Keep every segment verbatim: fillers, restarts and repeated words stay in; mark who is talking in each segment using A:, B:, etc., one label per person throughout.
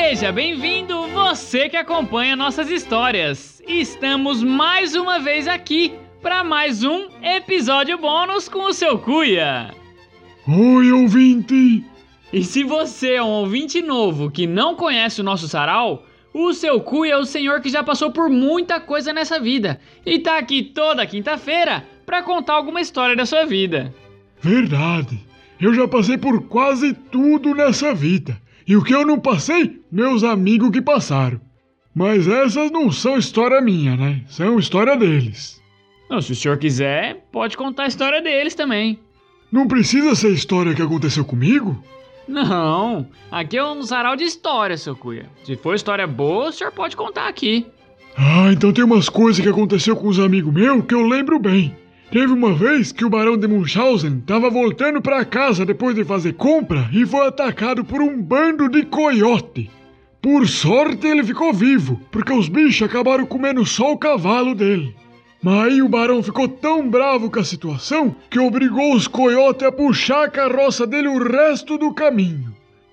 A: Seja bem-vindo, você que acompanha nossas histórias. Estamos mais uma vez aqui para mais um episódio bônus com o seu Cuia.
B: Oi, ouvinte!
A: E se você é um ouvinte novo que não conhece o nosso sarau, o seu Cuia é o senhor que já passou por muita coisa nessa vida e tá aqui toda quinta-feira para contar alguma história da sua vida.
B: Verdade, eu já passei por quase tudo nessa vida. E o que eu não passei, meus amigos que passaram. Mas essas não são história minha, né? São história deles.
A: Não, se o senhor quiser, pode contar a história deles também.
B: Não precisa ser história que aconteceu comigo?
A: Não, aqui é um sarau de história, seu Cuia. Se for história boa, o senhor pode contar aqui.
B: Ah, então tem umas coisas que aconteceu com os amigos meus que eu lembro bem. Teve uma vez que o Barão de Munchausen estava voltando para casa depois de fazer compra e foi atacado por um bando de coiote. Por sorte ele ficou vivo, porque os bichos acabaram comendo só o cavalo dele. Mas aí o barão ficou tão bravo com a situação que obrigou os coiotes a puxar a carroça dele o resto do caminho.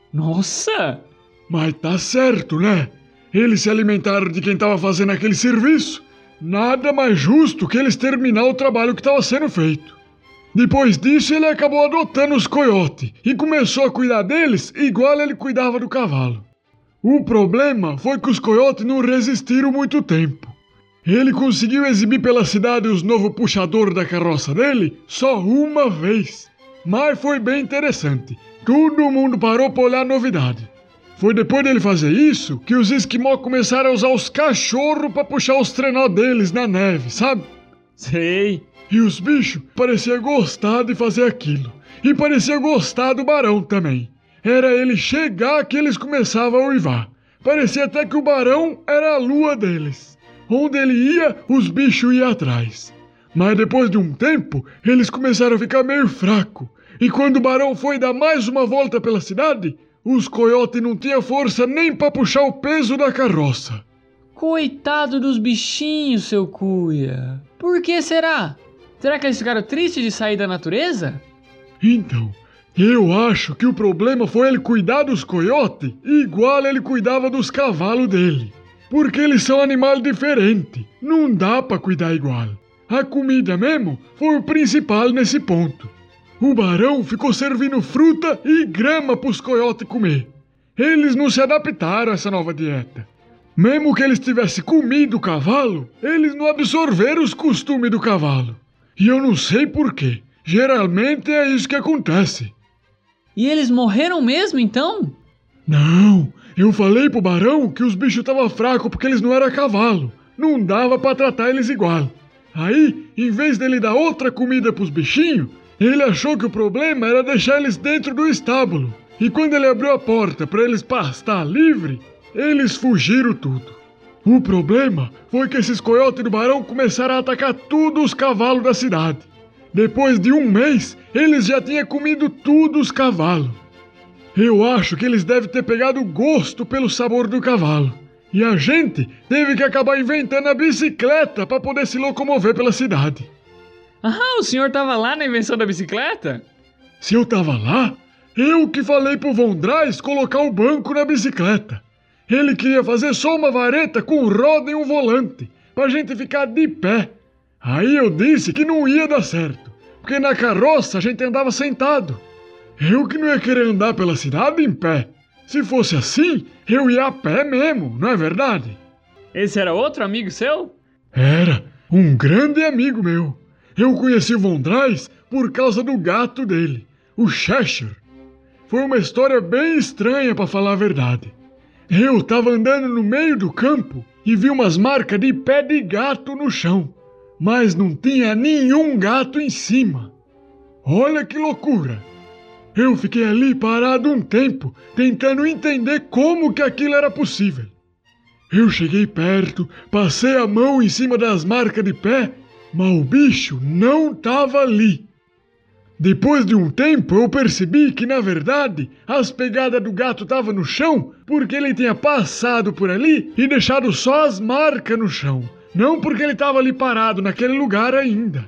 A: Nossa!
B: Mas tá certo, né? Eles se alimentaram de quem estava fazendo aquele serviço. Nada mais justo que eles terminar o trabalho que estava sendo feito. Depois disso ele acabou adotando os coiotes e começou a cuidar deles igual ele cuidava do cavalo. O problema foi que os coiotes não resistiram muito tempo. Ele conseguiu exibir pela cidade os novos puxadores da carroça dele só uma vez. Mas foi bem interessante. Todo mundo parou para olhar a novidade. Foi depois dele fazer isso que os esquimós começaram a usar os cachorros para puxar os trenó deles na neve, sabe?
A: Sei.
B: E os bichos pareciam gostar de fazer aquilo. E pareciam gostar do barão também. Era ele chegar que eles começavam a uivar. Parecia até que o barão era a lua deles. Onde ele ia, os bichos iam atrás. Mas depois de um tempo, eles começaram a ficar meio fracos. E quando o barão foi dar mais uma volta pela cidade, os coiotes não tinham força nem para puxar o peso da carroça.
A: Coitado dos bichinhos, seu Cuia. Por que será? Será que eles ficaram tristes de sair da natureza?
B: Então, eu acho que o problema foi ele cuidar dos coiotes igual ele cuidava dos cavalos dele. Porque eles são animais diferentes. Não dá para cuidar igual. A comida mesmo foi o principal nesse ponto. O barão ficou servindo fruta e grama para os coiotes comer. Eles não se adaptaram a essa nova dieta. Mesmo que eles tivessem comido o cavalo, eles não absorveram os costumes do cavalo. E eu não sei porquê. Geralmente é isso que acontece.
A: E eles morreram mesmo, então?
B: Não, eu falei pro barão que os bichos estavam fracos porque eles não eram cavalo. Não dava para tratar eles igual. Aí, em vez dele dar outra comida pros bichinhos, ele achou que o problema era deixar eles dentro do estábulo. E quando ele abriu a porta para eles pastar livre, eles fugiram tudo. O problema foi que esses coiotes do barão começaram a atacar tudo os cavalos da cidade. Depois de um mês, eles já tinham comido tudo os cavalos. Eu acho que eles devem ter pegado gosto pelo sabor do cavalo. E a gente teve que acabar inventando a bicicleta para poder se locomover pela cidade.
A: Ah, o senhor tava lá na invenção da bicicleta?
B: Se eu tava lá, eu que falei pro Von Drais colocar o banco na bicicleta. Ele queria fazer só uma vareta com roda e um volante, pra gente ficar de pé. Aí eu disse que não ia dar certo, porque na carroça a gente andava sentado. Eu que não ia querer andar pela cidade em pé. Se fosse assim, eu ia a pé mesmo, não é verdade?
A: Esse era outro amigo seu?
B: Era, um grande amigo meu. Eu conheci o Von Drais por causa do gato dele, o Cheshire. Foi uma história bem estranha, para falar a verdade. Eu tava andando no meio do campo e vi umas marcas de pé de gato no chão, mas não tinha nenhum gato em cima. Olha que loucura! Eu fiquei ali parado um tempo, tentando entender como que aquilo era possível. Eu cheguei perto, passei a mão em cima das marcas de pé, mas o bicho não estava ali. Depois de um tempo eu percebi que, na verdade, as pegadas do gato estavam no chão porque ele tinha passado por ali e deixado só as marcas no chão, não porque ele estava ali parado naquele lugar ainda.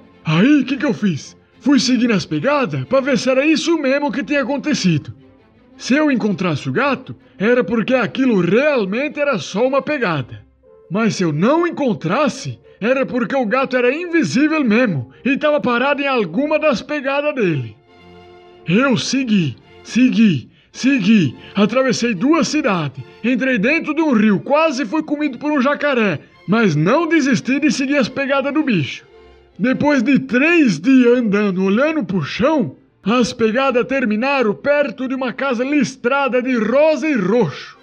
B: Aí, o que que eu fiz? Fui seguindo as pegadas para ver se era isso mesmo que tinha acontecido. Se eu encontrasse o gato, era porque aquilo realmente era só uma pegada. Mas se eu não encontrasse, era porque o gato era invisível mesmo e estava parado em alguma das pegadas dele. Eu segui, segui, segui, atravessei duas cidades, entrei dentro de um rio, quase fui comido por um jacaré, mas não desisti de seguir as pegadas do bicho. Depois de três dias andando, olhando pro chão, as pegadas terminaram perto de uma casa listrada de rosa e roxo.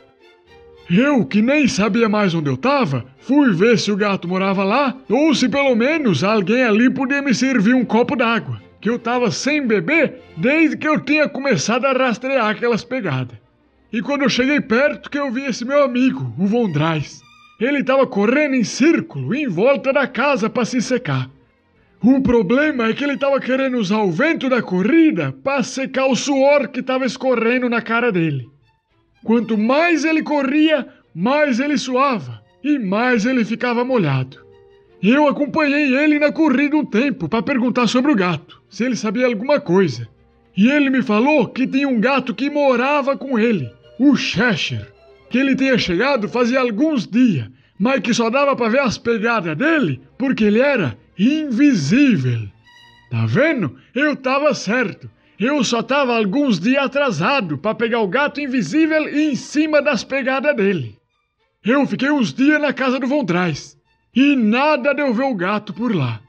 B: Eu, que nem sabia mais onde eu tava, fui ver se o gato morava lá, ou se pelo menos alguém ali podia me servir um copo d'água, que eu tava sem beber desde que eu tinha começado a rastrear aquelas pegadas. E quando eu cheguei perto que eu vi esse meu amigo, o Vondrais. Ele tava correndo em círculo em volta da casa para se secar. O problema é que ele tava querendo usar o vento da corrida para secar o suor que tava escorrendo na cara dele. Quanto mais ele corria, mais ele suava e mais ele ficava molhado. Eu acompanhei ele na corrida um tempo para perguntar sobre o gato, se ele sabia alguma coisa. E ele me falou que tinha um gato que morava com ele, o Cheshire, que ele tinha chegado fazia alguns dias, mas que só dava para ver as pegadas dele porque ele era invisível. Tá vendo? Eu tava certo. Eu só tava alguns dias atrasado para pegar o gato invisível em cima das pegadas dele. Eu fiquei uns dias na casa do Vondrais e nada de eu ver o gato por lá.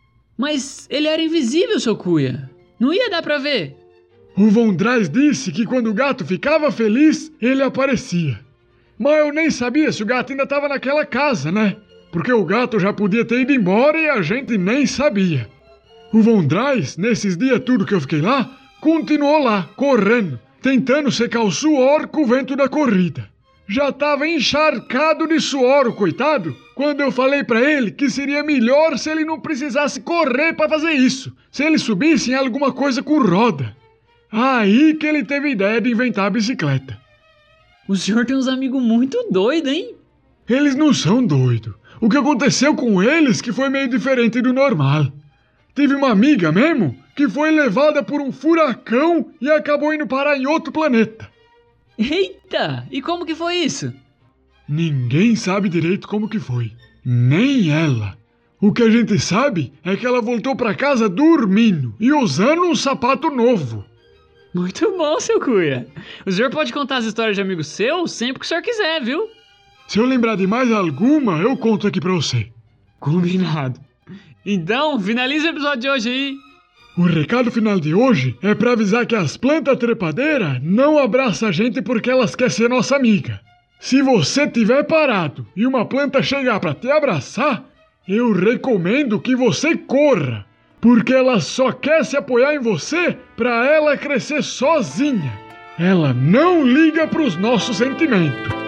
A: Mas ele era invisível, seu cuia. Não ia dar pra ver.
B: O Vondrais disse que quando o gato ficava feliz, ele aparecia. Mas eu nem sabia se o gato ainda estava naquela casa, né? Porque o gato já podia ter ido embora e a gente nem sabia. O Vondrais, nesses dias tudo que eu fiquei lá, continuou lá, correndo, tentando secar o suor com o vento da corrida. Já estava encharcado de suor, o coitado, quando eu falei para ele que seria melhor se ele não precisasse correr para fazer isso, se ele subisse em alguma coisa com roda. Aí que ele teve ideia de inventar a bicicleta.
A: O senhor tem uns amigos muito doidos, hein?
B: Eles não são doidos. O que aconteceu com eles que foi meio diferente do normal. Tive uma amiga mesmo que foi levada por um furacão e acabou indo parar em outro planeta.
A: Eita! E como que foi isso?
B: Ninguém sabe direito como que foi. Nem ela. O que a gente sabe é que ela voltou pra casa dormindo e usando um sapato novo.
A: Muito bom, seu cuia. O senhor pode contar as histórias de amigos seus sempre que o senhor quiser, viu?
B: Se eu lembrar de mais alguma, eu conto aqui pra você.
A: Combinado. Então, finaliza o episódio de hoje aí.
B: O recado final de hoje é pra avisar que as plantas trepadeiras não abraçam a gente porque elas querem ser nossa amiga. Se você estiver parado e uma planta chegar pra te abraçar, eu recomendo que você corra, porque ela só quer se apoiar em você pra ela crescer sozinha. Ela não liga pros nossos sentimentos.